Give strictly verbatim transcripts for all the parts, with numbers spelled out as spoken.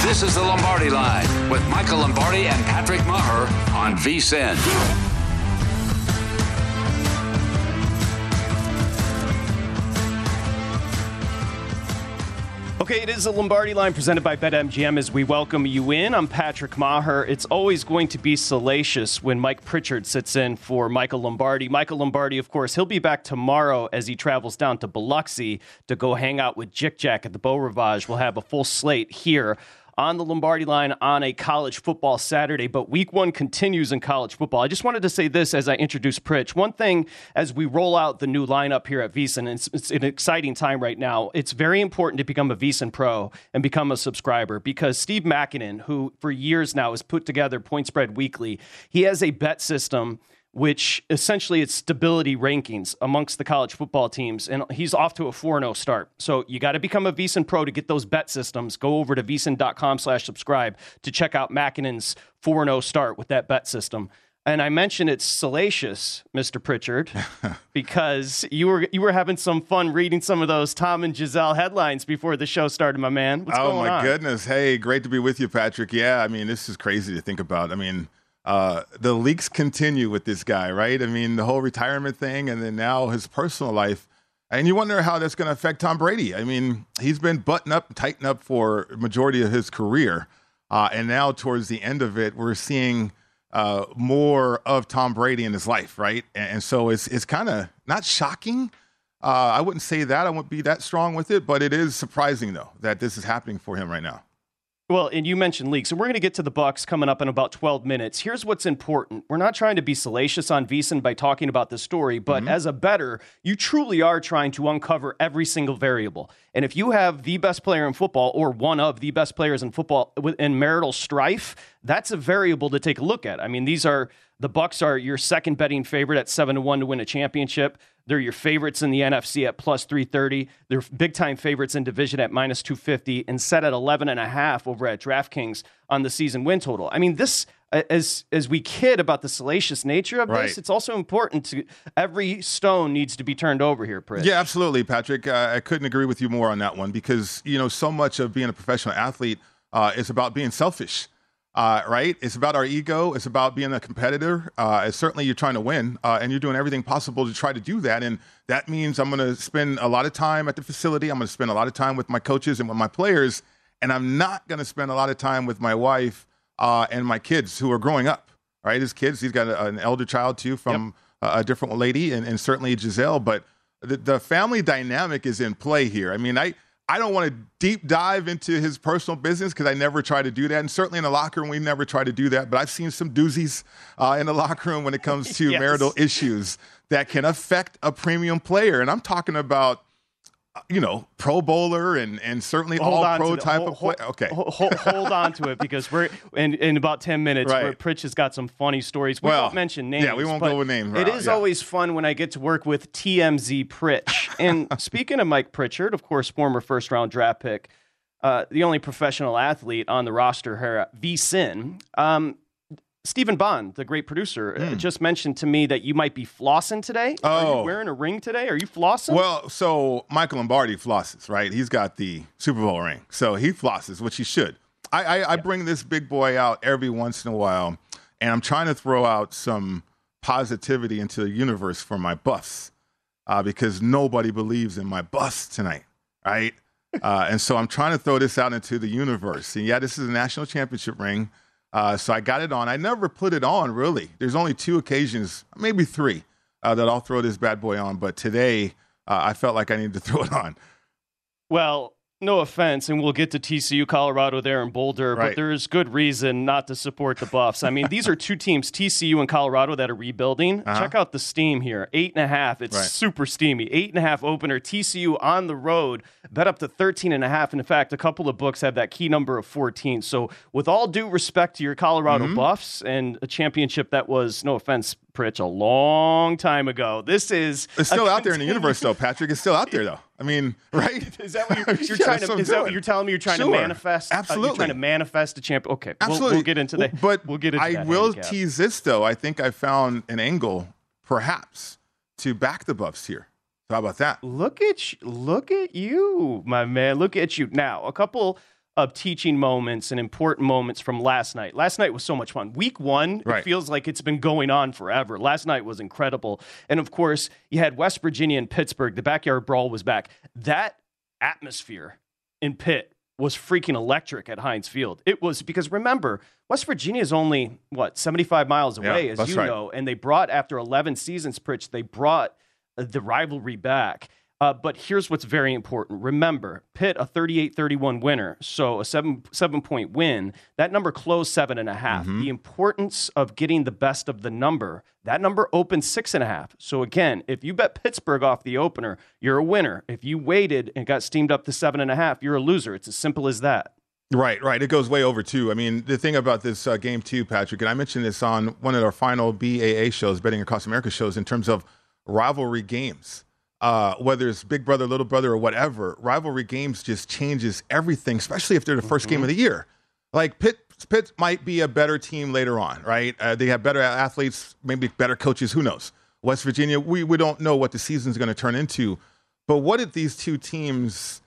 This is the Lombardi Line with Michael Lombardi and Patrick Maher on VSiN. Okay, it is the Lombardi Line presented by BetMGM as we welcome you in. I'm Patrick Maher. It's always going to be salacious when Mike Pritchard sits in for Michael Lombardi. Michael Lombardi, of course, he'll be back tomorrow as he travels down to Biloxi to go hang out with Jick Jack at the Beau Rivage. We'll have a full slate here on the Lombardi Line on a college football Saturday, but week one continues in college football. I just wanted to say this as I introduce Pritch. One thing as we roll out the new lineup here at VSiN, it's, it's an exciting time right now. It's very important to become a VSiN Pro and become a subscriber because Steve Makinen, who for years now has put together Point Spread Weekly, he has a bet system which essentially it's stability rankings amongst the college football teams. And he's off to a four and oh start. So you got to become a VSiN Pro to get those bet systems. Go over to VSiN.com slash subscribe to check out Makinen's four and oh start with that bet system. And I mentioned it's salacious, Mister Pritchard, because you were you were having some fun reading some of those Tom and Giselle headlines before the show started, my man. What's oh, going my on? goodness. Hey, great to be with you, Patrick. Yeah, I mean, this is crazy to think about. I mean, Uh, the leaks continue with this guy, right? I mean, the whole retirement thing and then now his personal life. And you wonder how that's going to affect Tom Brady. I mean, he's been buttoned up, tightened up for a majority of his career. Uh, and now towards the end of it, we're seeing uh, more of Tom Brady in his life, right? And, and so it's it's kind of not shocking. Uh, I wouldn't say that. I wouldn't be that strong with it. But it is surprising, though, that this is happening for him right now. Well, and you mentioned leaks, and we're going to get to the Bucs coming up in about twelve minutes. Here's what's important. We're not trying to be salacious on VSiN by talking about this story, but mm-hmm. as a bettor, you truly are trying to uncover every single variable. And if you have the best player in football or one of the best players in football in marital strife, that's a variable to take a look at. I mean, these are the Bucs are your second betting favorite at seven to one to win a championship. They're your favorites in the N F C at plus three thirty. They're big-time favorites in division at minus two fifty and set at eleven and a half over at DraftKings on the season win total. I mean, this, as as we kid about the salacious nature of right. this, it's also important to every stone needs to be turned over here, Pritch. Yeah, absolutely, Patrick. Uh, I couldn't agree with you more on that one because, you know, so much of being a professional athlete uh, is about being selfish. Uh, right? It's about our ego. It's about being a competitor. Uh, it's certainly you're trying to win, uh, and you're doing everything possible to try to do that. And that means I'm going to spend a lot of time at the facility. I'm going to spend a lot of time with my coaches and with my players, and I'm not going to spend a lot of time with my wife uh, and my kids who are growing up, right? His kids, he's got a, an elder child, too, from yep. a, a different lady, and, and certainly Giselle. But the, the family dynamic is in play here. I mean, I – I don't want to deep dive into his personal business because I never try to do that. And certainly in the locker room, we never try to do that. But I've seen some doozies uh, in the locker room when it comes to yes. marital issues that can affect a premium player. And I'm talking about, you know, Pro Bowler and, and certainly hold all pro type hold, of play. Okay. Hold, hold, hold on to it because we're in, in about ten minutes right. where Pritch has got some funny stories. We well, won't mention names. Yeah, we won't go with names. It is yeah. always fun when I get to work with T M Z Pritch. And speaking of Mike Pritchard, of course, former first round draft pick, uh, the only professional athlete on the roster here at VSiN. Um, Stephen Bond, the great producer, mm. uh, just mentioned to me that you might be flossing today. Oh. Are you wearing a ring today? Are you flossing? Well, so Michael Lombardi flosses, right? He's got the Super Bowl ring. So he flosses, which he should. I, I, I bring this big boy out every once in a while, and I'm trying to throw out some positivity into the universe for my buffs uh, because nobody believes in my buffs tonight, right? uh, and so I'm trying to throw this out into the universe. And, yeah, this is a national championship ring. Uh, so I got it on. I never put it on, really. There's only two occasions, maybe three, uh, that I'll throw this bad boy on. But today, uh, I felt like I needed to throw it on. Well, no offense, and we'll get to T C U, Colorado there in Boulder, right. but there's good reason not to support the Buffs. I mean, these are two teams, T C U and Colorado, that are rebuilding. Uh-huh. Check out the steam here. Eight and a half. It's right. super steamy. Eight and a half opener. T C U on the road, bet up to thirteen and a half. And in fact, a couple of books have that key number of fourteen. So with all due respect to your Colorado mm-hmm. Buffs and a championship that was, no offense, Pritch, a long time ago. This is it's still out there in the universe, though, Patrick. It's still out there, though. I mean, right? Is that what you're, you're yeah, trying to? Is that what you're telling me? You're trying sure. to manifest? Absolutely, uh, you're trying to manifest a champ. Okay, absolutely. We'll, we'll get into that. But we'll get into I that will handicap. tease this, though. I think I found an angle, perhaps, to back the Buffs here. So how about that? Look at you, look at you, my man. Look at you. Now, a couple of teaching moments and important moments from last night. Last night was so much fun. Week one, right. It feels like it's been going on forever. Last night was incredible. And of course, you had West Virginia and Pittsburgh. The backyard brawl was back. That atmosphere in Pitt was freaking electric at Heinz Field. It was because, remember, West Virginia is only, what, seventy-five miles away, yeah, as you right. know. And they brought, after eleven seasons, Pritch, they brought the rivalry back. Uh, but here's what's very important. Remember, Pitt, a thirty-eight thirty-one winner, so a seven, seven-point win. That number closed seven and a half. Mm-hmm. The importance of getting the best of the number, that number opened six and a half. So again, if you bet Pittsburgh off the opener, you're a winner. If you waited and got steamed up to seven and a half, you're a loser. It's as simple as that. Right, right. It goes way over, too. I mean, the thing about this uh, game, too, Patrick, and I mentioned this on one of our final B A A shows, Betting Across America shows, in terms of rivalry games. Uh, whether it's big brother, little brother, or whatever, rivalry games just changes everything, especially if they're the first mm-hmm. game of the year. Like Pitt, Pitt might be a better team later on, right? Uh, they have better athletes, maybe better coaches, who knows? West Virginia, we, we don't know what the season's going to turn into. But what did these two teams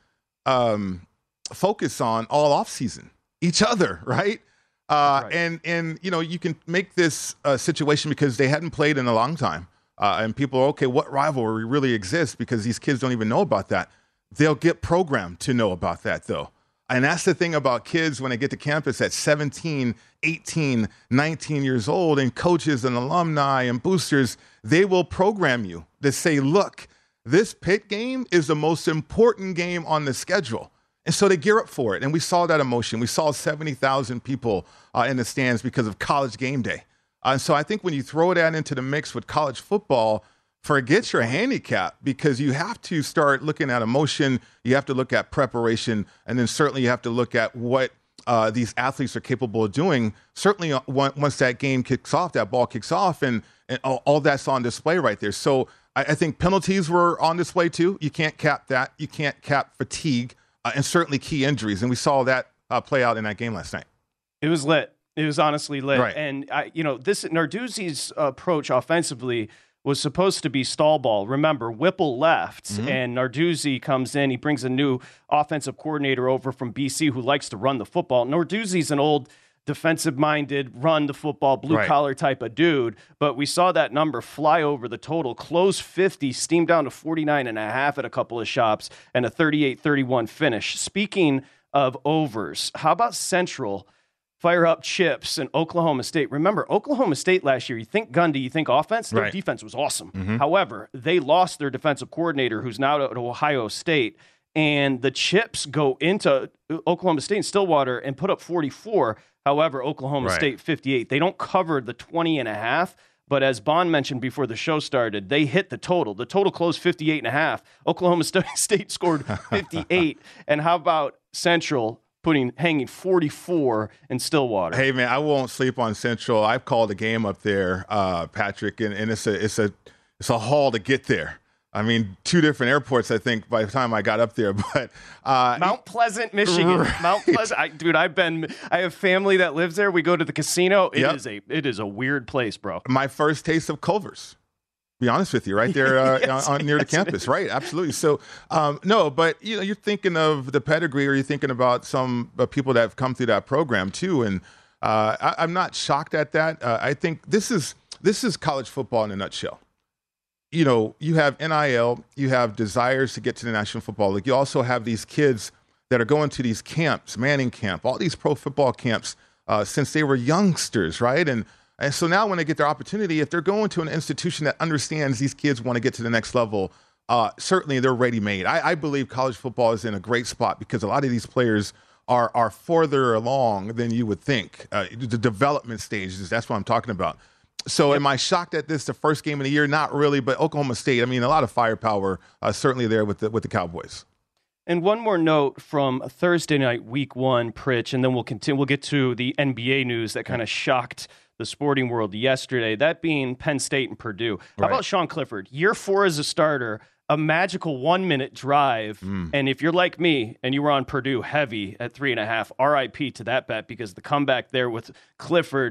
um, focus on all offseason? Each other, right? Uh, right? And, and, you know, you can make this uh, situation because they hadn't played in a long time. Uh, and people are, okay, what rivalry really exists? Because these kids don't even know about that. They'll get programmed to know about that, though. And that's the thing about kids when they get to campus at seventeen, eighteen, nineteen years old, and coaches and alumni and boosters, they will program you to say, look, this Pitt game is the most important game on the schedule. And so they gear up for it. And we saw that emotion. We saw seventy thousand people uh, in the stands because of College game day. Uh, and so I think when you throw that into the mix with college football, forget your handicap, because you have to start looking at emotion. You have to look at preparation. And then certainly you have to look at what uh, these athletes are capable of doing. Certainly uh, once that game kicks off, that ball kicks off, and, and all, all that's on display right there. So I, I think penalties were on display too. You can't cap that. You can't cap fatigue uh, and certainly key injuries. And we saw that uh, play out in that game last night. It was lit. It was honestly lit. Right. And, I, you know, this Narduzzi's approach offensively was supposed to be stall ball. Remember, Whipple left, mm-hmm. and Narduzzi comes in. He brings a new offensive coordinator over from B C who likes to run the football. Narduzzi's an old defensive-minded, run the football, blue-collar right. type of dude. But we saw that number fly over the total, close fifty, steam down to forty-nine and a half at a couple of shops, and a thirty-eight thirty-one finish. Speaking of overs, how about Central fire up chips in Oklahoma State? Remember, Oklahoma State last year, you think Gundy, you think offense, their right. defense was awesome. Mm-hmm. However, they lost their defensive coordinator, who's now at Ohio State, and the chips go into Oklahoma State and Stillwater and put up forty-four. However, Oklahoma right. State fifty-eight. They don't cover the twenty and a half, but as Bond mentioned before the show started, they hit the total. The total closed fifty-eight and a half. Oklahoma State scored fifty-eight. And how about Central putting hanging forty-four in Stillwater? Hey man, I won't sleep on Central. I've called a game up there, uh, Patrick, and, and it's a it's a it's a haul to get there. I mean, two different airports, I think, by the time I got up there. But uh, Mount Pleasant, Michigan. Right. Mount Pleasant, I, dude. I've been. I have family that lives there. We go to the casino. It yep. is a it is a weird place, bro. My first taste of Culver's. Be honest with you, right there uh, yes, on, near yes, the campus, right? Absolutely. So, um, no, but you know, you're thinking of the pedigree, or you're thinking about some uh, people that have come through that program too. And uh, I, I'm not shocked at that. Uh, I think this is this is college football in a nutshell. You know, you have N I L, you have desires to get to the National Football League. You also have these kids that are going to these camps, Manning Camp, all these pro football camps uh, since they were youngsters, right? And And so now when they get their opportunity, if they're going to an institution that understands these kids want to get to the next level, uh, certainly they're ready-made. I, I believe college football is in a great spot because a lot of these players are are further along than you would think. Uh, the development stages, that's what I'm talking about. So am I shocked at this, the first game of the year? Not really, but Oklahoma State, I mean, a lot of firepower uh, certainly there with the, with the Cowboys. And one more note from Thursday night, week one, Pritch, and then we'll continue. We'll get to the N B A news that kind of shocked the sporting world yesterday, that being Penn State and Purdue. How right. about Sean Clifford? Year four as a starter, a magical one-minute drive. Mm. And if you're like me and you were on Purdue heavy at three and a half, R I P to that bet, because the comeback there with Clifford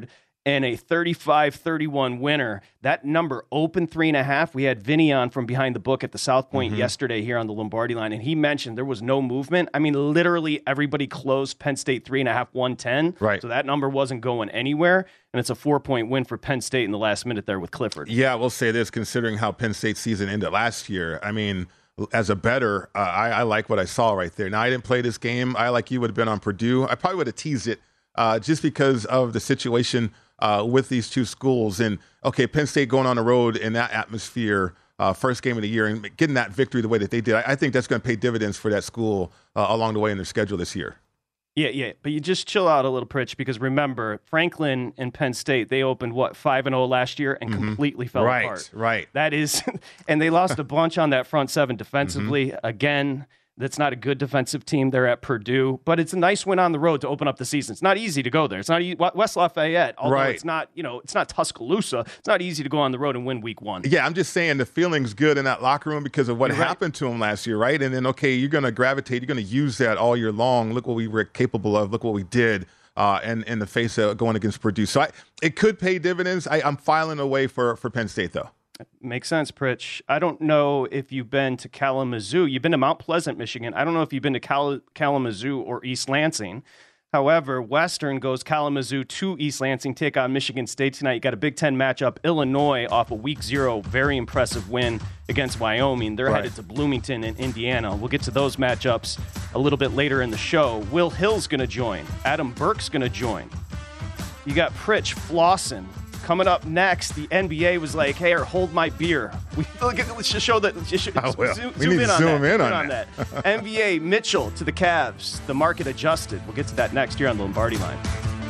and a thirty-five thirty-one winner. That number opened three and a half. We had Vinny on from behind the book at the South Point mm-hmm. yesterday here on the Lombardi line, and he mentioned there was no movement. I mean, literally everybody closed Penn State three and a half, one ten. Right. So that number wasn't going anywhere, and it's a four-point win for Penn State in the last minute there with Clifford. Yeah, we'll say this, considering how Penn State's season ended last year. I mean, as a bettor, uh, I, I like what I saw right there. Now, I didn't play this game. I, like you, would have been on Purdue. I probably would have teased it uh, just because of the situation Uh, with these two schools. And, okay, Penn State going on the road in that atmosphere, uh, first game of the year, and getting that victory the way that they did, I, I think that's going to pay dividends for that school uh, along the way in their schedule this year. Yeah, yeah, but you just chill out a little, Pritch, because remember, Franklin and Penn State, they opened, what, five and oh last year and mm-hmm. completely fell right, apart. Right, right. That is, and they lost a bunch on that front seven defensively. Mm-hmm. Again, that's not a good defensive team there at Purdue, but it's a nice win on the road to open up the season. It's not easy to go there. It's not e- West Lafayette, although right. it's not, you know, it's not Tuscaloosa. It's not easy to go on the road and win week one. Yeah, I'm just saying the feeling's good in that locker room because of what You're happened right. to them last year, right? And then, okay, you're going to gravitate. You're going to use that all year long. Look what we were capable of. Look what we did uh, in, in the face of going against Purdue. So I, it could pay dividends. I, I'm filing away for, for Penn State, though. Makes sense, Pritch. I don't know if you've been to Kalamazoo. You've been to Mount Pleasant, Michigan. I don't know if you've been to Cal- Kalamazoo or East Lansing. However, Western goes Kalamazoo to East Lansing, take on Michigan State tonight. You got a Big Ten matchup. Illinois off a week zero, very impressive win against Wyoming. They're right. headed to Bloomington and Indiana. We'll get to those matchups a little bit later in the show. Will Hill's going to join. Adam Burke's going to join. You got Pritch flossing. Coming up next, the N B A was like, hey, or hold my beer. We, let's just show that. Just oh, well. zoom, we zoom need in to on zoom that. in on, on that. that. N B A, Mitchell to the Cavs. The market adjusted. We'll get to that next year on the Lombardi line.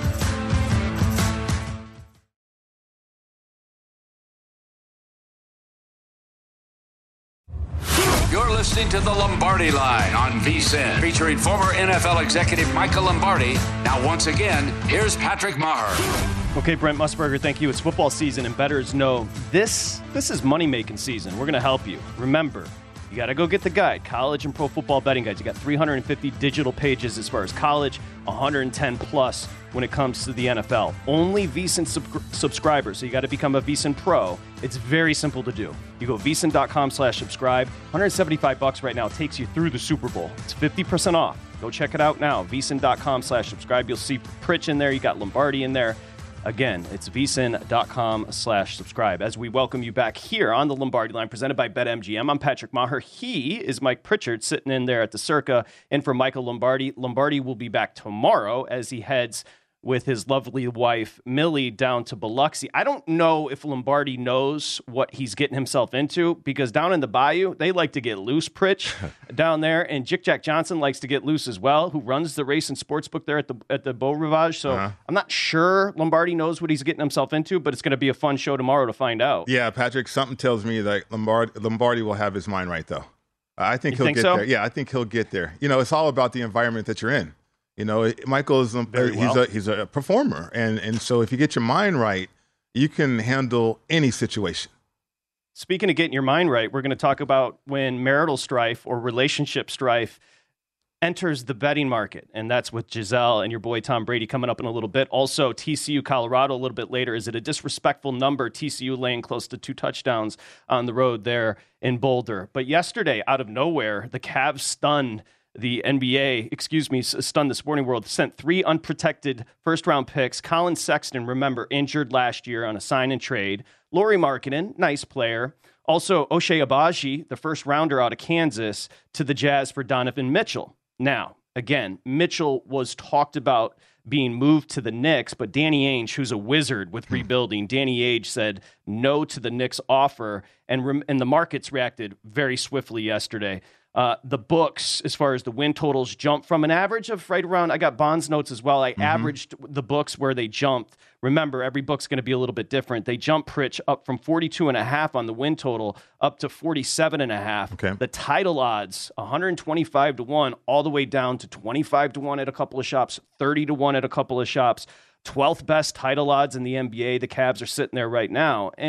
You're listening to the Lombardi Line on VSiN, featuring former N F L executive Michael Lombardi. Now, once again, here's Patrick Maher. Okay, Brent Musburger, thank you. It's football season, and bettors know this this is money-making season. We're going to help you. Remember, you got to go get the guide, College and Pro Football Betting Guides. You got three hundred fifty digital pages as far as college, one hundred ten plus when it comes to the N F L. Only VSiN sub- subscribers, so you got to become a VSiN Pro. It's very simple to do. You go VSiN.com slash subscribe. one hundred seventy-five bucks right now takes you through the Super Bowl. It's fifty percent off. Go check it out now. VSiN.com slash subscribe. You'll see Pritch in there. You got Lombardi in there. Again, it's VSiN.com slash subscribe. As we welcome you back here on the Lombardi Line, presented by BetMGM, I'm Patrick Maher. He is Mike Pritchard, sitting in there at the Circa, in for Michael Lombardi. Lombardi will be back tomorrow as he heads with his lovely wife, Millie, down to Biloxi. I don't know if Lombardi knows what he's getting himself into, because down in the bayou, they like to get loose, Pritch, down there. And Jick Jack Johnson likes to get loose as well, who runs the race and sports book there at the at the Beau Rivage. So uh-huh. I'm not sure Lombardi knows what he's getting himself into, but it's going to be a fun show tomorrow to find out. Yeah, Patrick, something tells me that Lombardi, Lombardi will have his mind right, though. I think you he'll think get so? there. Yeah, I think he'll get there. You know, it's all about the environment that you're in. You know, Michael is Very he's well. a he's a performer, and and so if you get your mind right, you can handle any situation. Speaking of getting your mind right, we're going to talk about when marital strife or relationship strife enters the betting market, and that's with Giselle and your boy Tom Brady coming up in a little bit. Also, T C U Colorado a little bit later. Is it a disrespectful number? T C U laying close to two touchdowns on the road there in Boulder. But yesterday, out of nowhere, the Cavs stunned the N B A, excuse me, stunned the sporting world, sent three unprotected first-round picks. Colin Sexton, remember, injured last year on a sign and trade. Lauri Markkanen, nice player. Also, Ochai Agbaji, the first-rounder out of Kansas, to the Jazz for Donovan Mitchell. Now, again, Mitchell was talked about being moved to the Knicks, but Danny Ainge, who's a wizard with rebuilding, Danny Ainge said no to the Knicks offer, and, re- and the markets reacted very swiftly yesterday. Uh, the books, as far as the win totals, jumped from an average of right around, I got Bond's notes as well. I mm-hmm. averaged the books where they jumped. Remember, every book's going to be a little bit different. They jumped, Pritch, up from forty-two and a half on the win total up to forty-seven and a half. Okay. The title odds, one hundred twenty-five to one, all the way down to twenty-five to one at a couple of shops, thirty to one at a couple of shops. twelfth best title odds in the N B A. The Cavs are sitting there right now. And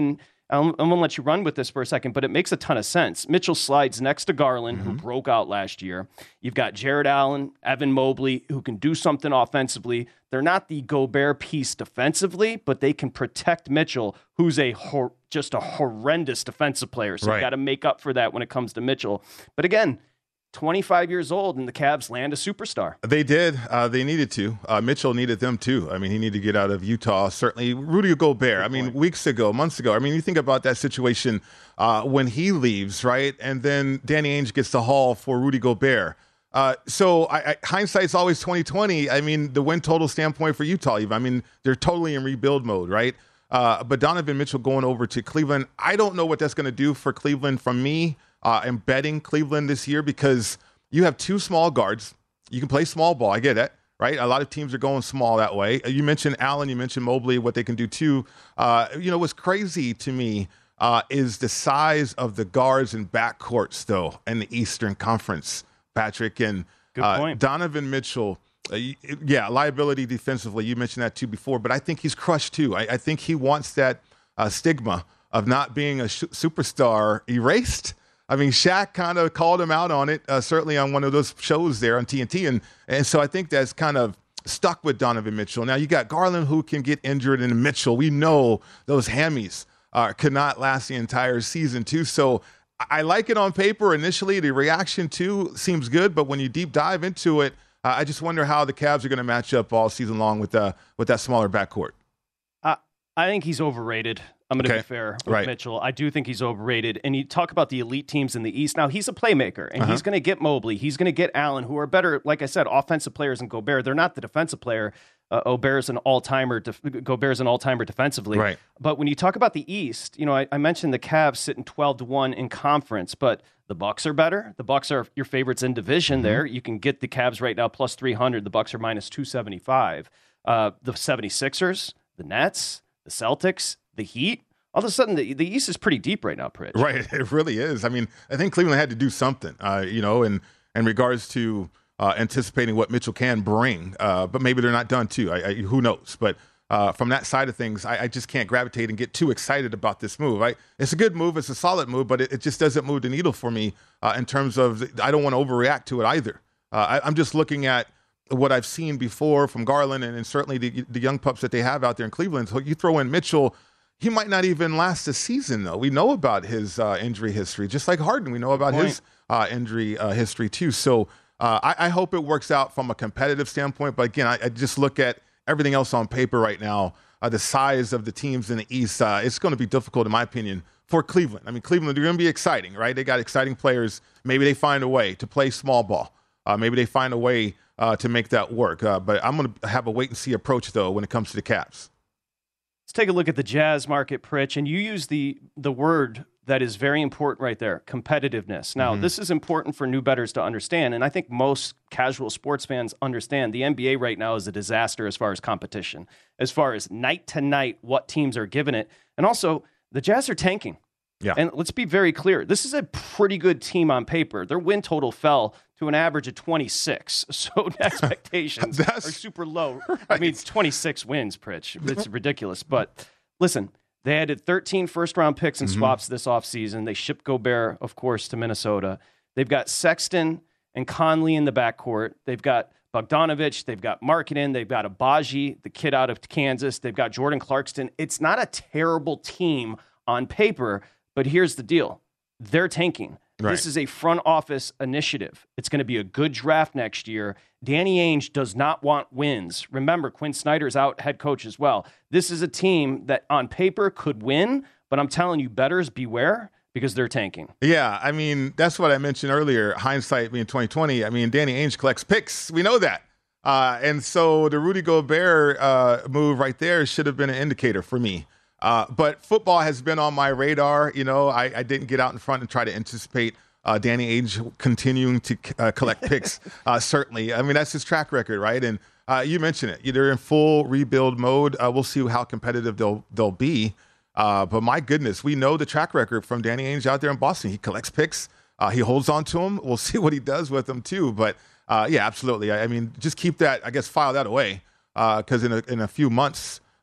I'm, I'm going to let you run with this for a second, but it makes a ton of sense. Mitchell slides next to Garland, mm-hmm. who broke out last year. You've got Jared Allen, Evan Mobley, who can do something offensively. They're not the Gobert piece defensively, but they can protect Mitchell, who's a hor- just a horrendous defensive player. So right. you got to make up for that when it comes to Mitchell. But again, twenty-five years old, and the Cavs land a superstar. They did. Uh, they needed to. Uh, Mitchell needed them too. I mean, he needed to get out of Utah. Certainly, Rudy Gobert. Good I mean, point. weeks ago, months ago. I mean, you think about that situation uh, when he leaves, right? And then Danny Ainge gets the haul for Rudy Gobert. Uh, so I, I, hindsight's always twenty twenty. I mean, the win total standpoint for Utah, even. I mean, they're totally in rebuild mode, right? Uh, but Donovan Mitchell going over to Cleveland, I don't know what that's going to do for Cleveland. From me, uh, I'm betting Cleveland this year because you have two small guards. You can play small ball. I get it, right? A lot of teams are going small that way. You mentioned Allen. You mentioned Mobley, what they can do too. Uh, you know, what's crazy to me uh, is the size of the guards and backcourts, though, in the Eastern Conference, Patrick. And Good point. Uh, Donovan Mitchell, uh, yeah, liability defensively. You mentioned that too before, but I think he's crushed too. I, I think he wants that uh, stigma of not being a sh- superstar erased. I mean, Shaq kind of called him out on it, uh, certainly on one of those shows there on T N T. And, and so I think that's kind of stuck with Donovan Mitchell. Now, you got Garland who can get injured, and Mitchell, we know those hammies uh, could not last the entire season, too. So I like it on paper initially. The reaction, too, seems good. But when you deep dive into it, uh, I just wonder how the Cavs are going to match up all season long with, uh, with that smaller backcourt. Uh, I think he's overrated. I'm going to okay. be fair with right. Mitchell. I do think he's overrated. And you talk about the elite teams in the East. Now, he's a playmaker, and uh-huh. he's going to get Mobley. He's going to get Allen, who are better, like I said, offensive players than Gobert. They're not the defensive player. Uh, Gobert's an all-timer. Def- Gobert's an all-timer defensively. Right. But when you talk about the East, you know, I, I mentioned the Cavs sitting twelve to one in conference, but the Bucks are better. The Bucks are your favorites in division. Mm-hmm. There, you can get the Cavs right now plus three hundred. The Bucks are minus two seventy-five. Uh, the seventy-sixers, the Nets, the Celtics, the Heat. All of a sudden, the, the East is pretty deep right now, Pritch. Right, it really is. I mean, I think Cleveland had to do something, uh, you know, in, in regards to uh, anticipating what Mitchell can bring. Uh, but maybe they're not done, too. I, I, who knows? But uh, from that side of things, I, I just can't gravitate and get too excited about this move. I, it's a good move. It's a solid move, but it, it just doesn't move the needle for me uh, in terms of I don't want to overreact to it either. Uh, I, I'm just looking at what I've seen before from Garland and, and certainly the, the young pups that they have out there in Cleveland. So you throw in Mitchell, he might not even last a season, though. We know about his uh, injury history, just like Harden. We know about Point. his uh, injury uh, history, too. So uh, I, I hope it works out from a competitive standpoint. But, again, I, I just look at everything else on paper right now, uh, the size of the teams in the East. Uh, it's going to be difficult, in my opinion, for Cleveland. I mean, Cleveland, they're going to be exciting, right? They got exciting players. Maybe they find a way to play small ball. Uh, maybe they find a way uh, to make that work. Uh, but I'm going to have a wait-and-see approach, though, when it comes to the Cavs. Let's take a look at the Jazz market, Pritch, and you use the the word that is very important right there, competitiveness. Now, mm-hmm. this is important for new bettors to understand, and I think most casual sports fans understand the N B A right now is a disaster as far as competition, as far as night to night, what teams are giving it. And also, the Jazz are tanking. Yeah. And let's be very clear. This is a pretty good team on paper. Their win total fell to an average of twenty-six. So expectations are super low. Right. I mean, it's twenty-six wins, Pritch. It's ridiculous. But listen, they added thirteen first-round picks and mm-hmm. swaps this offseason. They shipped Gobert, of course, to Minnesota. They've got Sexton and Conley in the backcourt. They've got Bogdanovich. They've got Markkanen. They've got Abaji, the kid out of Kansas. They've got Jordan Clarkson. It's not a terrible team on paper. But here's the deal. They're tanking. Right. This is a front office initiative. It's going to be a good draft next year. Danny Ainge does not want wins. Remember, Quinn Snyder's out, head coach as well. This is a team that on paper could win, but I'm telling you, bettors beware because they're tanking. Yeah, I mean, that's what I mentioned earlier, hindsight being twenty twenty. I mean, Danny Ainge collects picks. We know that. Uh, and so the Rudy Gobert uh, move right there should have been an indicator for me. Uh, but football has been on my radar. You know, I, I didn't get out in front and try to anticipate uh, Danny Ainge continuing to uh, collect picks. Uh, certainly. I mean, that's his track record, right? And uh, you mentioned it. They're in full rebuild mode. Uh, we'll see how competitive they'll they'll be. Uh, but my goodness, we know the track record from Danny Ainge out there in Boston. He collects picks. Uh, he holds on to them. We'll see what he does with them, too. But, uh, yeah, absolutely. I, I mean, just keep that, I guess, file that away because uh, in, a, in a few months,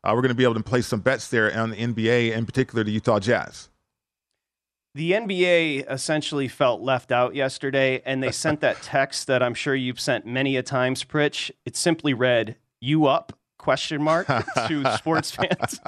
uh, we're going to be able to place some bets there on the N B A, in particular the Utah Jazz. The N B A essentially felt left out yesterday, and they sent that text that I'm sure you've sent many a times, Pritch. It simply read, "You up?" question mark to sports fans.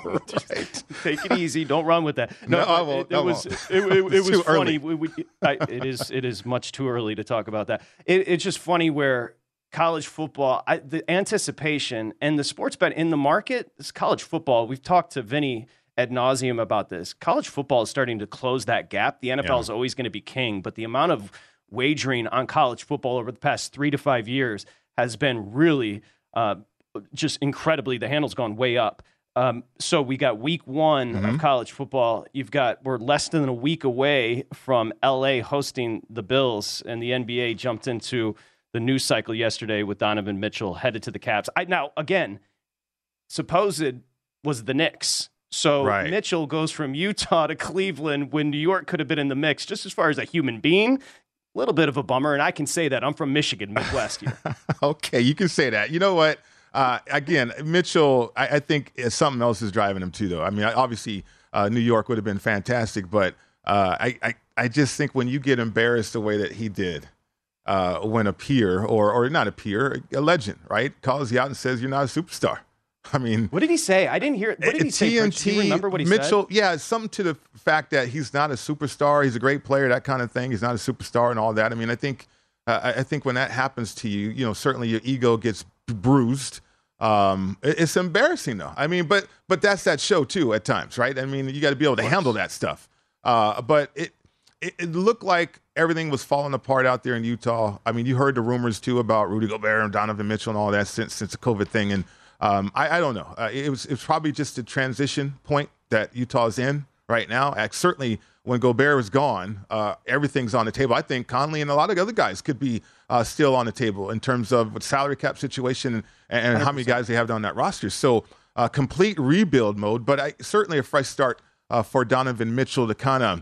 Right. Take it easy. Don't run with that. No, no I won't. It, it I was won't. it, it, it was funny. Early. We, we, I, it is it is much too early to talk about that. It, it's just funny where college football, I, the anticipation and the sports bet in the market is college football. We've talked to Vinny ad nauseum about this. College football is starting to close that gap. The N F L yeah. is always going to be king, but the amount of wagering on college football over the past three to five years has been really uh, just incredibly. The handle's gone way up. Um, so we got week one mm-hmm. of college football. You've got, we're less than a week away from L A hosting the Bills, and the N B A jumped into the news cycle yesterday with Donovan Mitchell headed to the Cavs. I, now, again, supposed was the Knicks. So right. Mitchell goes from Utah to Cleveland when New York could have been in the mix. Just as far as a human being, a little bit of a bummer. And I can say that. I'm from Michigan, Midwest here. Okay, you can say that. You know what? Uh, again, Mitchell, I, I think something else is driving him too, though. I mean, obviously, uh, New York would have been fantastic. But uh, I, I, I just think when you get embarrassed the way that he did, uh, when a peer, or or not a peer, a legend, right, calls you out and says you're not a superstar. I mean, what did he say? I didn't hear it. What did he say? T N T, do you remember what he Mitchell, said? Yeah, something to the fact that he's not a superstar. He's a great player, that kind of thing. He's not a superstar and all that. I mean, I think, uh, I think when that happens to you, you know, certainly your ego gets bruised. Um, it, it's embarrassing, though. I mean, but but that's that show too at times, right? I mean, you got to be able to handle that stuff. Uh, but it, it it looked like everything was falling apart out there in Utah. I mean, you heard the rumors too about Rudy Gobert and Donovan Mitchell and all that since since the COVID thing. And Um, I, I don't know. Uh, it was it was probably just a transition point that Utah's in right now. Uh, certainly, when Gobert is gone, uh, everything's on the table. I think Conley and a lot of other guys could be uh, still on the table in terms of salary cap situation and, and how many guys they have on that roster. So, uh, complete rebuild mode, but I, certainly a fresh start uh, for Donovan Mitchell to kind of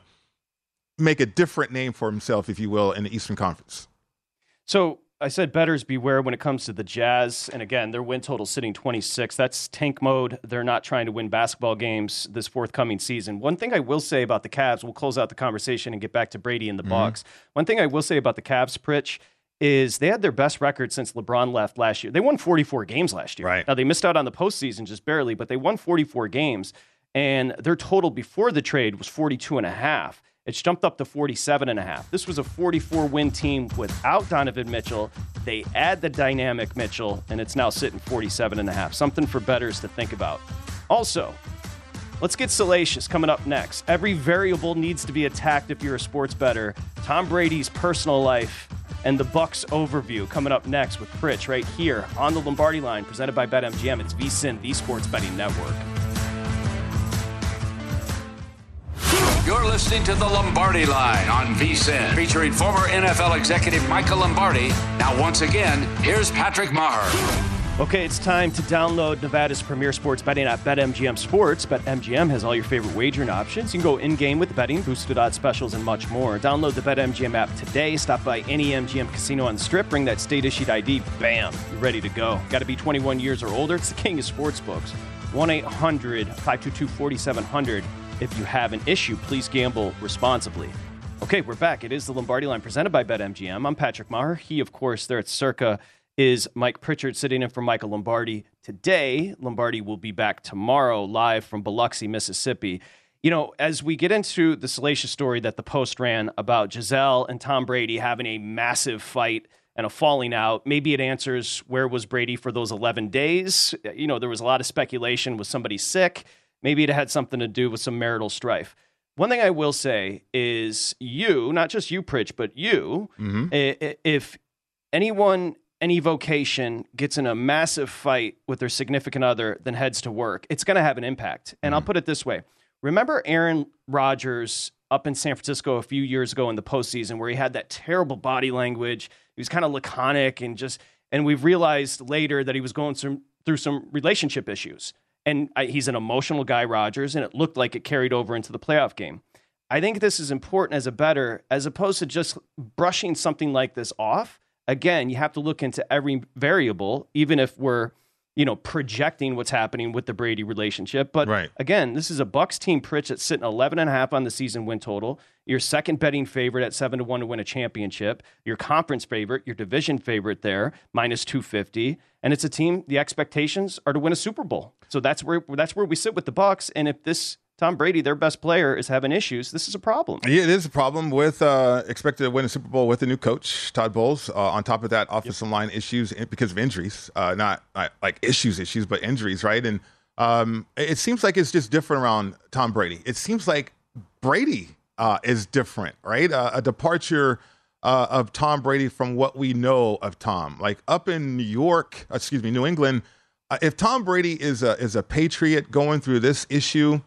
make a different name for himself, if you will, in the Eastern Conference. So, I said bettors beware when it comes to the Jazz. And again, their win total sitting twenty-six. That's tank mode. They're not trying to win basketball games this forthcoming season. One thing I will say about the Cavs, we'll close out the conversation and get back to Brady and the mm-hmm. Bucks. One thing I will say about the Cavs, Pritch, is they had their best record since LeBron left last year. They won forty-four games last year. Right. Now, they missed out on the postseason just barely, but they won forty-four games. And their total before the trade was forty-two and a half. It's jumped up to forty-seven and a half. This was a forty-four win team without Donovan Mitchell. They add the dynamic Mitchell, and it's now sitting forty-seven and a half. Something for bettors to think about. Also, let's get salacious coming up next. Every variable needs to be attacked if you're a sports bettor. Tom Brady's personal life and the Bucks overview coming up next with Pritch right here on the Lombardi Line, presented by BetMGM. It's VSiN, the Sports Betting Network. You're listening to the Lombardi Line on VSiN, featuring former N F L executive Michael Lombardi. Now, once again, here's Patrick Maher. Okay, it's time to download Nevada's premier sports betting app, BetMGM Sports. BetMGM has all your favorite wagering options. You can go in-game with the betting, boosted odds specials, and much more. Download the BetMGM app today. Stop by any M G M casino on the Strip. Bring that state-issued I D. Bam, you're ready to go. Got to be twenty-one years or older. It's the king of sportsbooks. one eight hundred five two two four seven zero zero. If you have an issue, please gamble responsibly. Okay, we're back. It is the Lombardi Line presented by BetMGM. I'm Patrick Maher. He, of course, there at Circa is Mike Pritchard sitting in for Michael Lombardi. Today, Lombardi will be back tomorrow live from Biloxi, Mississippi. You know, as we get into the salacious story that the Post ran about Gisele and Tom Brady having a massive fight and a falling out, maybe it answers where was Brady for those eleven days. You know, there was a lot of speculation. Was somebody sick? Maybe it had something to do with some marital strife. One thing I will say is you, not just you, Pritch, but you, mm-hmm. if anyone, any vocation gets in a massive fight with their significant other, then heads to work, it's going to have an impact. And mm-hmm. I'll put it this way. Remember Aaron Rodgers up in San Francisco a few years ago in the postseason where he had that terrible body language? He was kind of laconic and just, and we've realized later that he was going some, through some relationship issues. And I, he's an emotional guy, Rodgers, and it looked like it carried over into the playoff game. I think this is important as a bettor, as opposed to just brushing something like this off. Again, you have to look into every variable, even if we're you know, projecting what's happening with the Brady relationship. But right. again, this is a Bucs team, Pritch, that's sitting eleven and a half on the season win total. Your second betting favorite at seven to one to win a championship. Your conference favorite, your division favorite there, minus two fifty. And it's a team, the expectations are to win a Super Bowl. So that's where that's where we sit with the Bucs. And if this Tom Brady, their best player, is having issues, this is a problem. Yeah, it is a problem with uh, expected to win a Super Bowl with a new coach, Todd Bowles. Uh, on top of that, offensive yep. line issues because of injuries, uh, not, not like issues, issues, but injuries, right? And um, it seems like it's just different around Tom Brady. It seems like Brady uh, is different, right? Uh, a departure uh, of Tom Brady from what we know of Tom. Like up in New York, excuse me, New England, uh, if Tom Brady is a is a Patriot going through this issue,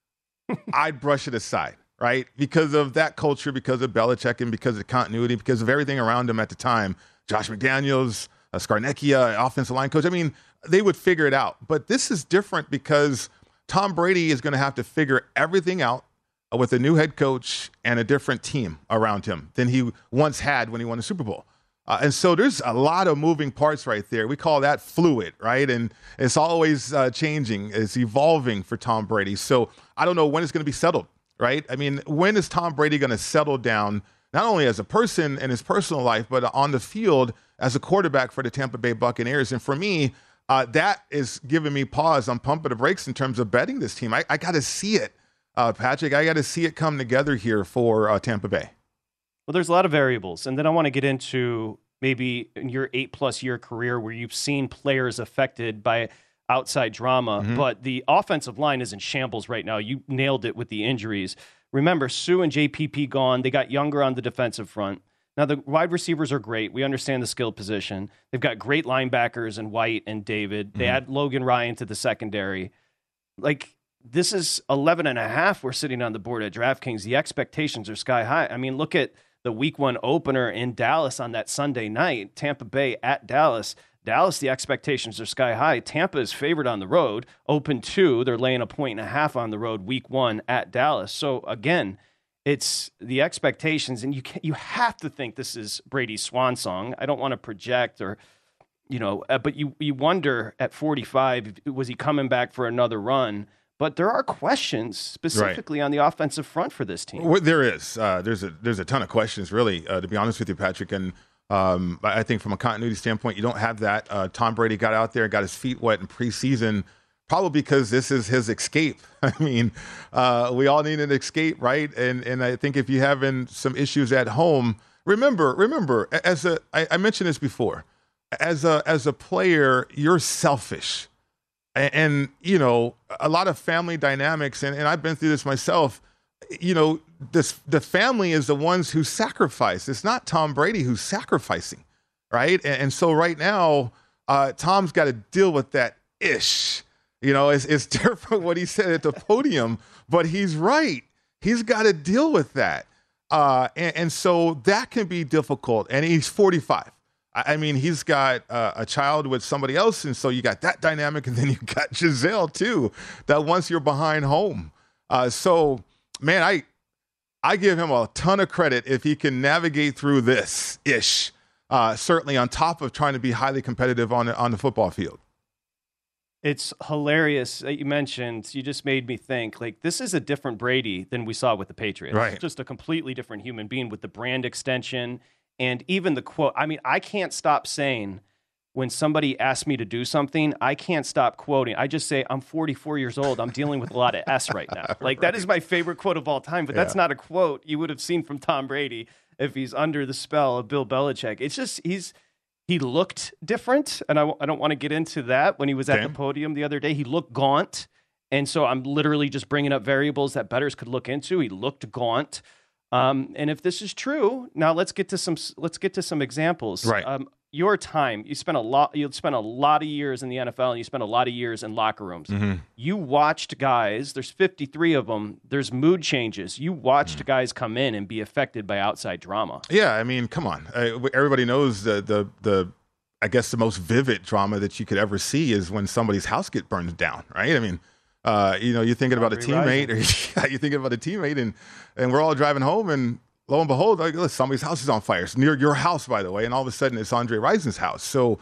I'd brush it aside, right? Because of that culture, because of Belichick, and because of continuity, because of everything around him at the time. Josh McDaniels, uh, Scarnecchia, offensive line coach. I mean, they would figure it out. But this is different because Tom Brady is going to have to figure everything out with a new head coach and a different team around him than he once had when he won the Super Bowl. Uh, and so there's a lot of moving parts right there. We call that fluid, right? And it's always uh, changing. It's evolving for Tom Brady. So I don't know when it's going to be settled, right? I mean, when is Tom Brady going to settle down, not only as a person in his personal life, but on the field as a quarterback for the Tampa Bay Buccaneers? And for me, uh, that is giving me pause. I'm pumping the brakes in terms of betting this team. I, I got to see it, uh, Patrick. I got to see it come together here for uh, Tampa Bay. Well, there's a lot of variables, and then I want to get into maybe in your eight-plus year career where you've seen players affected by outside drama, mm-hmm. but the offensive line is in shambles right now. You nailed it with the injuries. Remember, Sue and J P P gone. They got younger on the defensive front. Now, the wide receivers are great. We understand the skill position. They've got great linebackers in White and David. They mm-hmm. add Logan Ryan to the secondary. Like, this is eleven and a half we're sitting on the board at DraftKings. The expectations are sky high. I mean, look at the week one opener in Dallas on that Sunday night, Tampa Bay at Dallas. Dallas, the expectations are sky high. Tampa is favored on the road. Open two, they're laying a point and a half on the road week one at Dallas. So again, it's the expectations, and you can, you have to think this is Brady's swan song. I don't want to project or, you know, uh, but you you wonder at forty-five, was he coming back for another run? But there are questions specifically right. on the offensive front for this team. Well, there is. Uh, there's a there's a ton of questions, really, uh, to be honest with you, Patrick. And um, I think from a continuity standpoint, you don't have that. Uh, Tom Brady got out there and got his feet wet in preseason, probably because this is his escape. I mean, uh, we all need an escape, right? And and I think if you're having some issues at home, remember, remember, as a I, I mentioned this before, as a as a player, you're selfish. And, and, you know, a lot of family dynamics, and, and I've been through this myself, you know, this the family is the ones who sacrifice. It's not Tom Brady who's sacrificing, right? And, and so right now, uh, Tom's got to deal with that ish. You know, it's, it's different what he said at the podium, but he's right. He's got to deal with that. Uh, and, and so that can be difficult. And he's forty-five. I mean, he's got uh, a child with somebody else, and so you got that dynamic, and then you got Gisele too, that once you're behind home. Uh, so, man, I I give him a ton of credit if he can navigate through this-ish, uh, certainly on top of trying to be highly competitive on, on the football field. It's hilarious that you mentioned, you just made me think, like, this is a different Brady than we saw with the Patriots. Right. It's just a completely different human being with the brand extension. And even the quote, I mean, I can't stop saying when somebody asks me to do something, I can't stop quoting. I just say, I'm forty-four years old. I'm dealing with a lot of S right now. Like, right. That is my favorite quote of all time, but yeah. That's not a quote you would have seen from Tom Brady if he's under the spell of Bill Belichick. It's just, he's, he looked different. And I, I don't want to get into that. When he was at okay. the podium the other day, he looked gaunt. And so I'm literally just bringing up variables that bettors could look into. He looked gaunt. Um, and if this is true, now let's get to some let's get to some examples. Right. Um, your time, you spent a lot. You spent a lot of years in the N F L, and you spent a lot of years in locker rooms. Mm-hmm. You watched guys. There's fifty-three of them. There's mood changes. You watched mm-hmm. guys come in and be affected by outside drama. Yeah, I mean, come on. Uh, everybody knows the the the. I guess the most vivid drama that you could ever see is when somebody's house gets burned down. Right. I mean. Uh, you know, you're thinking about a teammate, or yeah, you're thinking about a teammate, and and we're all driving home, and lo and behold, like, look, somebody's house is on fire. It's near your house, by the way, and all of a sudden it's Andre Rison's house. So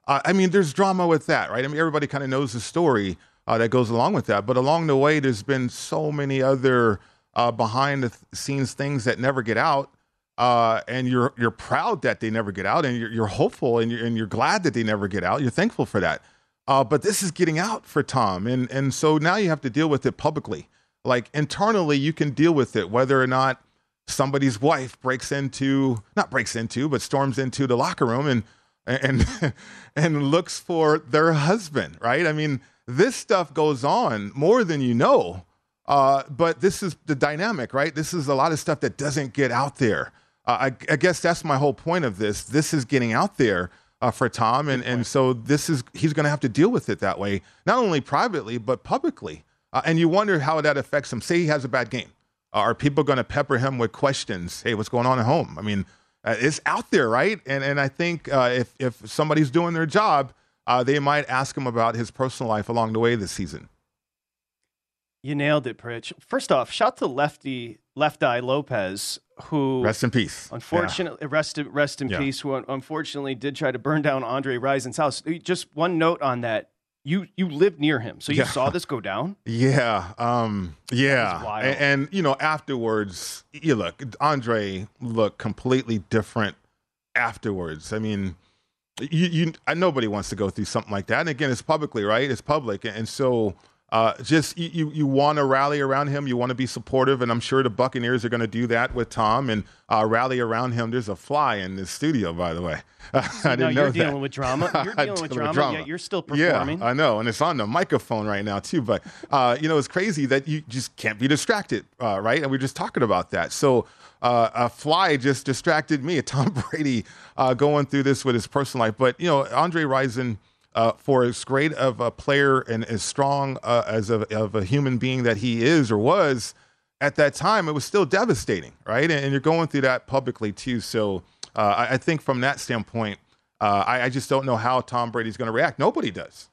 Uh, I mean, there's drama with that, right? I mean, everybody kind of knows the story uh, that goes along with that. But along the way, there's been so many other uh, behind-the-scenes things that never get out. Uh, and you're you're proud that they never get out, and you're, you're hopeful, and you're, and you're glad that they never get out. You're thankful for that. Uh, but this is getting out for Tom, and and so now you have to deal with it publicly. Like internally, you can deal with it, whether or not somebody's wife breaks into, not breaks into, but storms into the locker room and and and looks for their husband, right? I mean, this stuff goes on more than you know, uh, but this is the dynamic, right? This is a lot of stuff that doesn't get out there. Uh, I, I guess that's my whole point of this. This is getting out there uh, for Tom, and, and so this is he's going to have to deal with it that way, not only privately, but publicly. Uh, and you wonder how that affects him. Say he has a bad game. Uh, are people going to pepper him with questions? Hey, what's going on at home? I mean, uh, it's out there, right? And and I think uh, if if somebody's doing their job, uh, they might ask him about his personal life along the way this season. You nailed it, Pritch. First off, shout to Lefty Left Eye Lopez, who rest in peace. Unfortunately, yeah. rest rest in yeah. peace. Who unfortunately did try to burn down Andre Rison's house. Just one note on that. You you lived near him, so you yeah. saw this go down? Yeah, um, yeah. And, and, you know, afterwards, you look, Andre looked completely different afterwards. I mean, you, you nobody wants to go through something like that. And again, it's publicly, right? It's public. And so uh, just you, you, you want to rally around him. You want to be supportive. And I'm sure the Buccaneers are going to do that with Tom and uh, rally around him. There's a fly in this studio, by the way. I didn't no, know you're that. dealing with drama. You're dealing with drama, with drama, yet you're still performing. Yeah, I know, and it's on the microphone right now too. But uh, you know, it's crazy that you just can't be distracted, uh, right? And we're just talking about that. So uh, a fly just distracted me. Tom Brady uh, going through this with his personal life, but you know, Andre Rison, uh, for as great of a player and as strong uh, as a, of a human being that he is or was at that time, it was still devastating, right? And, and you're going through that publicly too. So. Uh, I, I think from that standpoint, uh, I, I just don't know how Tom Brady's going to react. Nobody does.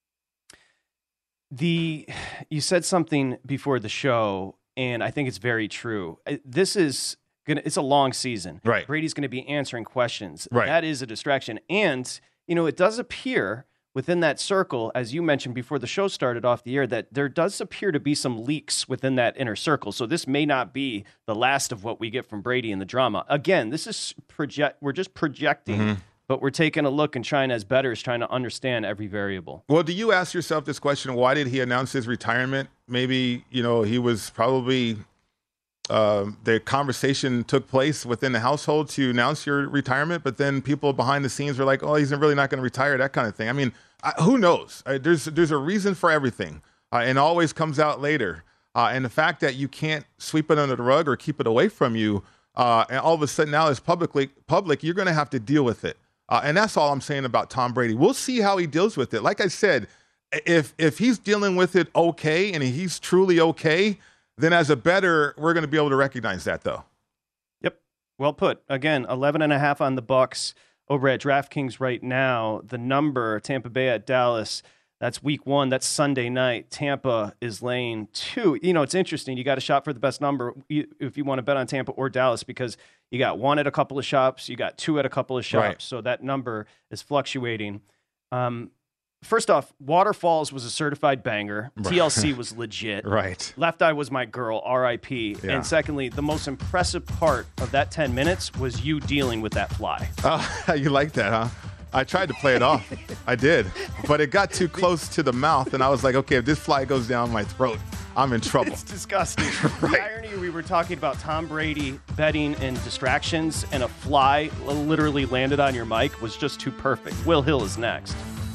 The you said something before the show, and I think it's very true. This is gonna it's a long season. Right. Brady's going to be answering questions. Right. That is a distraction, and you know it does appear within that circle, as you mentioned before the show started off the air, that there does appear to be some leaks within that inner circle. So this may not be the last of what we get from Brady in the drama. Again, this is project. We're just projecting, mm-hmm. but we're taking a look and trying as bettors, trying to understand every variable. Well, do you ask yourself this question? Why did he announce his retirement? Maybe, you know, he was probably uh, the conversation took place within the household to announce your retirement, but then people behind the scenes were like, oh, he's really not going to retire, that kind of thing. I mean, I, who knows? Uh, there's there's a reason for everything, uh, and always comes out later. Uh, and the fact that you can't sweep it under the rug or keep it away from you, uh, and all of a sudden now it's publicly public, you're going to have to deal with it. Uh, and that's all I'm saying about Tom Brady. We'll see how he deals with it. Like I said, if if he's dealing with it okay and he's truly okay, then as a bettor, we're going to be able to recognize that, though. Yep. Well put. Again, eleven and a half on the Bucs over at DraftKings right now. The number, Tampa Bay at Dallas, that's week one. That's Sunday night. Tampa is laying two. You know, it's interesting. You got to shop for the best number if you want to bet on Tampa or Dallas, because you got one at a couple of shops, you got two at a couple of shops. Right. So that number is fluctuating. Um, First off, Waterfalls was a certified banger. Right. T L C was legit. Right. Left Eye was my girl, R I P. Yeah. And secondly, the most impressive part of that ten minutes was you dealing with that fly. Oh, you like that, huh? I tried to play it off. I did. But it got too close to the mouth, and I was like, okay, if this fly goes down my throat, I'm in trouble. It's disgusting. Right. The irony, we were talking about Tom Brady betting and distractions, and a fly literally landed on your mic was just too perfect. Will Hill is next.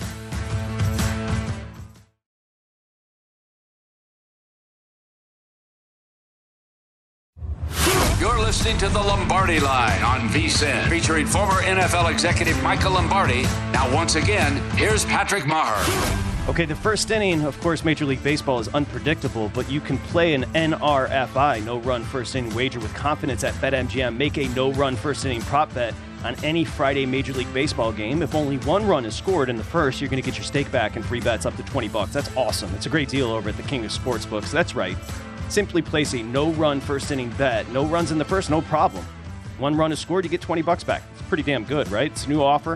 You're listening to the Lombardi Line on V S I N, featuring former N F L executive Michael Lombardi. Now, once again, here's Patrick Maher. Okay, the first inning, of course, Major League Baseball is unpredictable, but you can play an N R F I, no-run first-inning wager, with confidence at BetMGM. Make a no-run first-inning prop bet on any Friday Major League Baseball game. If only one run is scored in the first, you're going to get your stake back and free bets up to twenty bucks. That's awesome. It's a great deal over at the King of Sportsbooks. That's right. Simply place a no-run first-inning bet. No runs in the first, no problem. One run is scored, you get twenty bucks back. It's pretty damn good, right? It's a new offer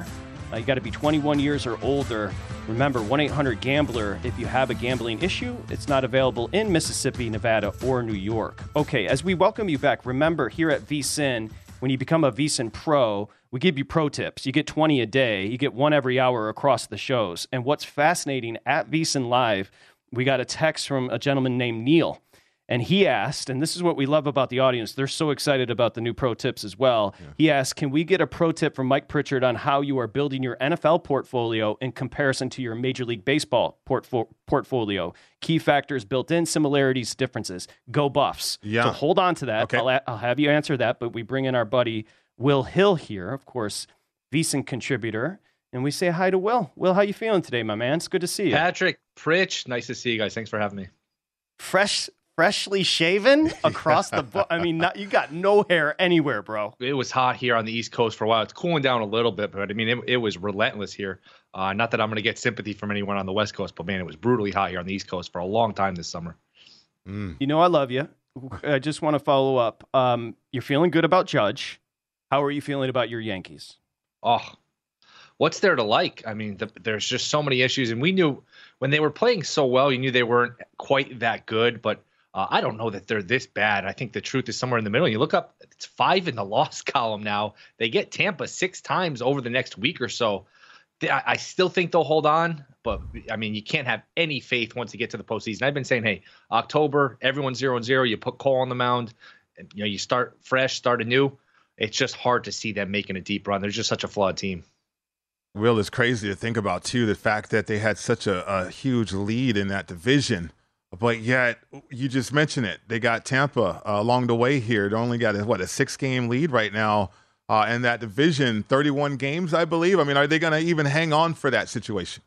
Uh, you got to be twenty-one years or older. Remember, one eight hundred gambler if you have a gambling issue. It's not available in Mississippi, Nevada, or New York. Okay, as we welcome you back, remember here at VSiN, when you become a VSiN Pro, we give you pro tips. You get twenty a day. You get one every hour across the shows. And what's fascinating, at VSiN Live, we got a text from a gentleman named Neil. And he asked, and this is what we love about the audience, they're so excited about the new pro tips as well. Yeah. He asked, can we get a pro tip from Mike Pritchard on how you are building your N F L portfolio in comparison to your Major League Baseball portfo- portfolio? Key factors, built-in similarities, differences. Go Buffs. Yeah. So hold on to that. Okay. I'll, a- I'll have you answer that, but we bring in our buddy Will Hill here, of course, VSiN contributor. And we say hi to Will. Will, how you feeling today, my man? It's good to see you. Patrick, Pritch, nice to see you guys. Thanks for having me. Fresh... Freshly shaven across the book. I mean, not, you got no hair anywhere, bro. It was hot here on the East Coast for a while. It's cooling down a little bit, but I mean, it, it was relentless here. Uh, not that I'm going to get sympathy from anyone on the West Coast, but man, it was brutally hot here on the East Coast for a long time this summer. Mm. You know, I love you. I just want to follow up. Um, you're feeling good about Judge. How are you feeling about your Yankees? Oh, what's there to like? I mean, the, there's just so many issues, and we knew when they were playing so well, you knew they weren't quite that good, but Uh, I don't know that they're this bad. I think the truth is somewhere in the middle. You look up, it's five in the loss column now. They get Tampa six times over the next week or so. I, I still think they'll hold on, but I mean, you can't have any faith once you get to the postseason. I've been saying, hey, October, everyone's zero and zero. You put Cole on the mound, and, you know, you start fresh, start anew. It's just hard to see them making a deep run. They're just such a flawed team. Will, is crazy to think about, too, the fact that they had such a, a huge lead in that division. But yet, you just mentioned it. They got Tampa uh, along the way here. They only got, a, what, a six-game lead right now uh, in that division, thirty-one games, I believe. I mean, are they going to even hang on for that situation?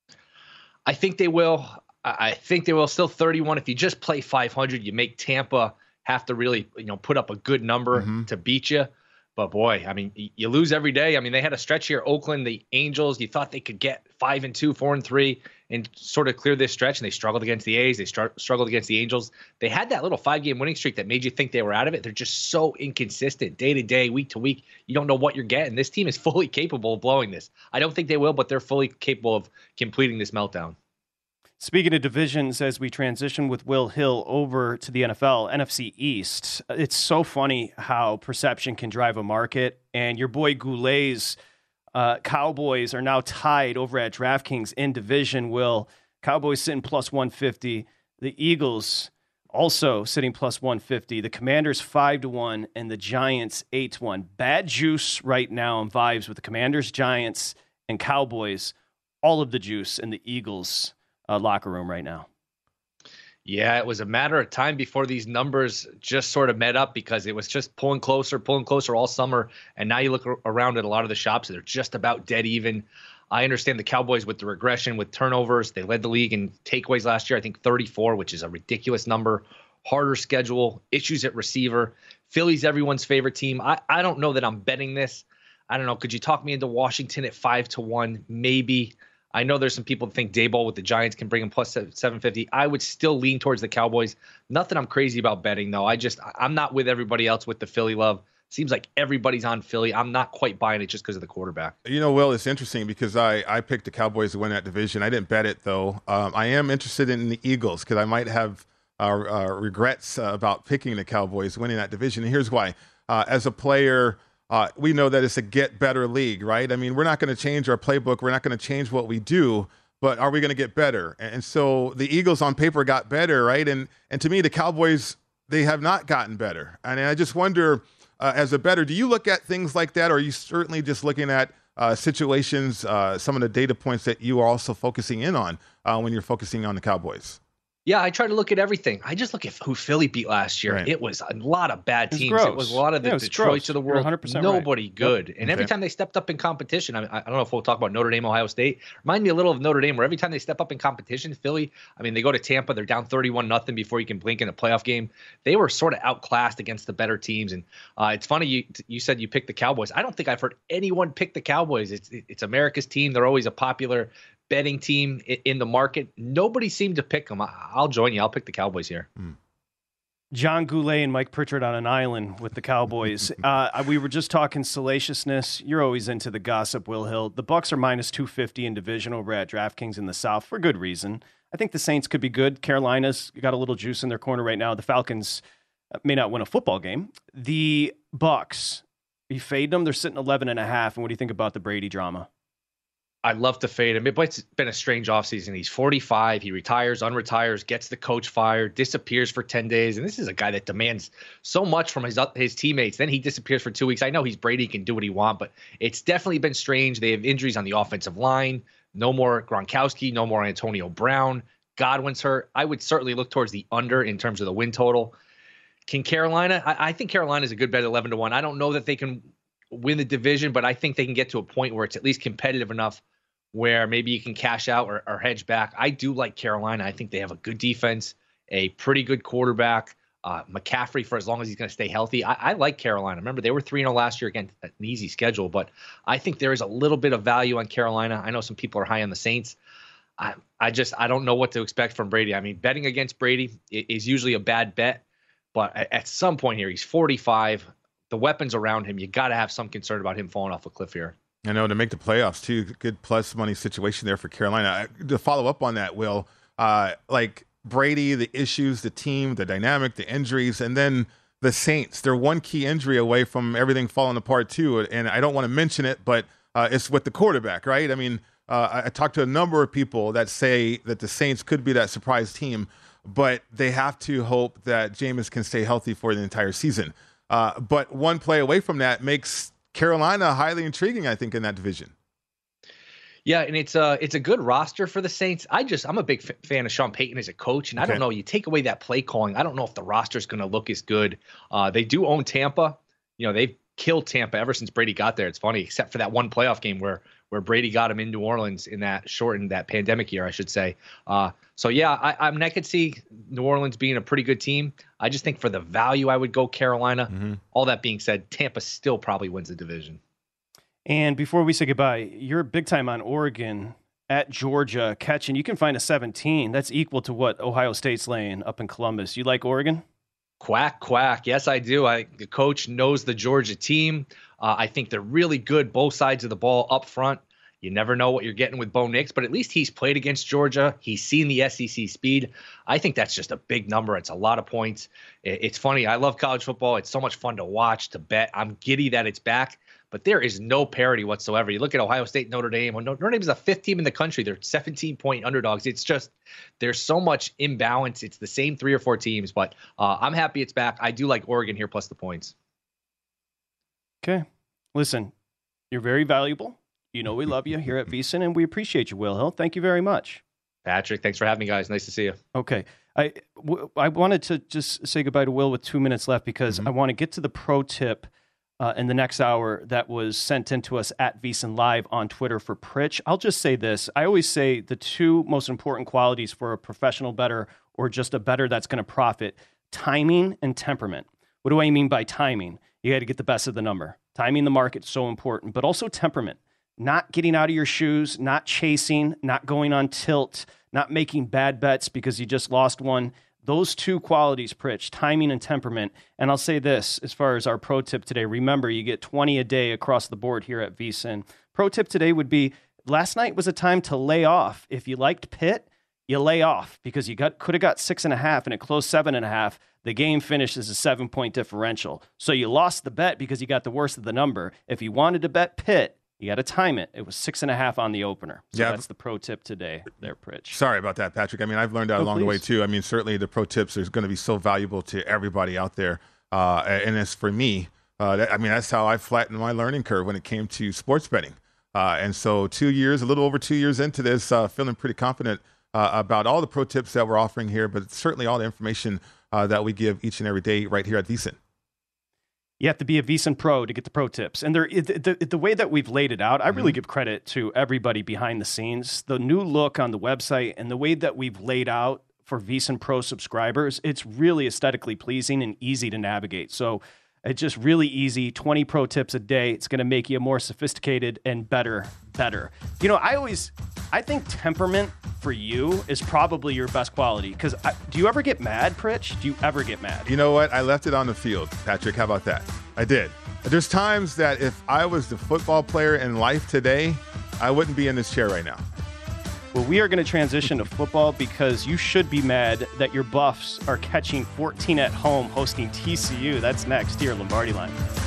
I think they will. I think they will. Still thirty-one. If you just play five hundred, you make Tampa have to really, you know, put up a good number mm-hmm. to beat you. But, boy, I mean, you lose every day. I mean, they had a stretch here. Oakland, the Angels, you thought they could get five and two, four and three, and sort of clear this stretch, and they struggled against the A's. They start, struggled against the Angels. They had that little five-game winning streak that made you think they were out of it. They're just so inconsistent day to day, week to week. You don't know what you're getting. This team is fully capable of blowing this. I don't think they will, but they're fully capable of completing this meltdown. Speaking of divisions, as we transition with Will Hill over to the N F L, N F C East, it's so funny how perception can drive a market. And your boy Goulet's uh, Cowboys are now tied over at DraftKings in division. Will, Cowboys sitting plus one fifty. The Eagles also sitting plus one fifty. The Commanders five to one and the Giants eight to one. Bad juice right now in vibes with the Commanders, Giants, and Cowboys. All of the juice in the Eagles Uh, locker room right now. Yeah, it was a matter of time before these numbers just sort of met up because it was just pulling closer, pulling closer all summer. And now you look around at a lot of the shops, they're just about dead even. I understand the Cowboys with the regression, with turnovers. They led the league in takeaways last year, I think thirty-four, which is a ridiculous number. Harder schedule, issues at receiver. Philly's everyone's favorite team. I, I don't know that I'm betting this. I don't know. Could you talk me into Washington at five to one? Maybe. I know there's some people that think Daboll with the Giants can bring him plus seven fifty. I would still lean towards the Cowboys. Nothing I'm crazy about betting, though. I just, I'm not with everybody else with the Philly love. Seems like everybody's on Philly. I'm not quite buying it just because of the quarterback. You know, Will, it's interesting because I, I picked the Cowboys to win that division. I didn't bet it, though. Um, I am interested in the Eagles because I might have uh, uh, regrets uh, about picking the Cowboys winning that division. And here's why. Uh, as a player, Uh, we know that it's a get better league, right? I mean, we're not going to change our playbook. We're not going to change what we do, but are we going to get better? And so the Eagles on paper got better, right? And and to me, the Cowboys, they have not gotten better. And I just wonder, uh, as a bettor, do you look at things like that, or are you certainly just looking at uh, situations, uh, some of the data points that you are also focusing in on uh, when you're focusing on the Cowboys? Yeah, I try to look at everything. I just look at who Philly beat last year. Right. It was a lot of bad teams. It was, it was a lot of the yeah, Detroits of the world. one hundred percent Nobody right. good. Yep. And every okay. time they stepped up in competition, I, mean, I don't know if we'll talk about Notre Dame, Ohio State. Remind me a little of Notre Dame, where every time they step up in competition, Philly, I mean, they go to Tampa, they're down thirty-one nothing before you can blink in a playoff game. They were sort of outclassed against the better teams. And uh, it's funny, you you said you picked the Cowboys. I don't think I've heard anyone pick the Cowboys. It's, it's America's team. They're always a popular betting team in the market. Nobody seemed to pick them. I'll join you. I'll pick the Cowboys here. Hmm. John Goulet and Mike Pritchard on an island with the Cowboys. uh, we were just talking salaciousness. You're always into the gossip, Will Hill. The Bucs are minus two fifty in division over at DraftKings in the South for good reason. I think the Saints could be good. Carolina's got a little juice in their corner right now. The Falcons may not win a football game. The Bucs, you fade them. They're sitting eleven and a half. And what do you think about the Brady drama? I'd love to fade him. It's been a strange offseason. He's forty-five. He retires, unretires, gets the coach fired, disappears for ten days. And this is a guy that demands so much from his his teammates. Then he disappears for two weeks. I know he's Brady, he can do what he wants, but it's definitely been strange. They have injuries on the offensive line. No more Gronkowski, no more Antonio Brown. Godwin's hurt. I would certainly look towards the under in terms of the win total. Can Carolina? I, I think Carolina is a good bet at eleven to one. I don't know that they can win the division, but I think they can get to a point where it's at least competitive enough where maybe you can cash out or, or hedge back. I do like Carolina. I think they have a good defense, a pretty good quarterback, uh, McCaffrey for as long as he's going to stay healthy. I, I like Carolina. Remember, they were three and oh last year, again, an easy schedule, but I think there is a little bit of value on Carolina. I know some people are high on the Saints. I, I just I don't know what to expect from Brady. I mean, betting against Brady is usually a bad bet, but at some point here, he's forty-five. The weapons around him, you got to have some concern about him falling off a cliff here. I know, to make the playoffs, too. Good plus money situation there for Carolina. To follow up on that, Will, uh, like Brady, the issues, the team, the dynamic, the injuries, and then the Saints. They're one key injury away from everything falling apart, too. And I don't want to mention it, but uh, it's with the quarterback, right? I mean, uh, I talked to a number of people that say that the Saints could be that surprise team, but they have to hope that Jameis can stay healthy for the entire season. Uh, but one play away from that makes Carolina highly intriguing, I think, in that division. Yeah, and it's a it's a good roster for the Saints. I just I'm a big f- fan of Sean Payton as a coach, and okay. I don't know. You take away that play calling, I don't know if the roster is going to look as good. Uh, they do own Tampa. You know, they've killed Tampa ever since Brady got there. It's funny, except for that one playoff game where where Brady got him in New Orleans in that shortened that pandemic year, I should say. Uh, so yeah, I, I mean, I could see New Orleans being a pretty good team. I just think for the value, I would go Carolina. Mm-hmm. All that being said, Tampa still probably wins the division. And before we say goodbye, you're big time on Oregon at Georgia catching. You can find a seventeen. That's equal to what Ohio State's laying up in Columbus. You like Oregon? Quack, quack. Yes, I do. I, the coach knows the Georgia team. Uh, I think they're really good both sides of the ball up front. You never know what you're getting with Bo Nix, but at least he's played against Georgia. He's seen the S E C speed. I think that's just a big number. It's a lot of points. It's funny. I love college football. It's so much fun to watch, to bet. I'm giddy that it's back, but there is no parity whatsoever. You look at Ohio State, Notre Dame. Well, Notre Dame is the fifth team in the country. They're seventeen-point underdogs. It's just there's so much imbalance. It's the same three or four teams, but uh, I'm happy it's back. I do like Oregon here plus the points. Okay. Listen, you're very valuable. You know we love you here at VSiN, and we appreciate you, Will Hill. Thank you very much. Patrick, thanks for having me, guys. Nice to see you. Okay. I, w- I wanted to just say goodbye to Will with two minutes left because mm-hmm. I want to get to the pro tip uh, in the next hour that was sent in to us at VSiN Live on Twitter for Pritch. I'll just say this. I always say the two most important qualities for a professional bettor or just a bettor that's going to profit, timing and temperament. What do I mean by timing? You got to get the best of the number. Timing the market's so important, but also temperament. Not getting out of your shoes, not chasing, not going on tilt, not making bad bets because you just lost one. Those two qualities, Pritch, timing and temperament. And I'll say this, as far as our pro tip today, remember, you get twenty a day across the board here at VSiN. Pro tip today would be, last night was a time to lay off. If you liked Pitt, you lay off because you got could have got six and a half and it closed seven and a half. The game finished as a seven-point differential. So you lost the bet because you got the worst of the number. If you wanted to bet Pitt, you got to time it. It was six and a half on the opener. So yeah, that's the pro tip today there, Pritch. Sorry about that, Patrick. I mean, I've learned that oh, along please. the way, too. I mean, certainly the pro tips are going to be so valuable to everybody out there. Uh, and as for me, uh, that, I mean, that's how I flattened my learning curve when it came to sports betting. Uh, and so two years, a little over two years into this, uh, feeling pretty confident uh, about all the pro tips that we're offering here, but certainly all the information uh, that we give each and every day right here at VSiN. You have to be a VSiN Pro to get the pro tips. And there, the, the, the way that we've laid it out, I really mm-hmm. give credit to everybody behind the scenes. The new look on the website and the way that we've laid out for VSiN Pro subscribers, it's really aesthetically pleasing and easy to navigate. So It's just really easy. twenty pro tips a day. It's going to make you more sophisticated and better, better. You know, I always, I think temperament for you is probably your best quality. Because do you ever get mad, Pritch? Do you ever get mad? You know what? I left it on the field, Patrick. How about that? I did. There's times that if I was the football player in life today, I wouldn't be in this chair right now. Well, we are going to transition to football because you should be mad that your Buffs are catching fourteen at home hosting T C U. That's next here, Lombardi Line.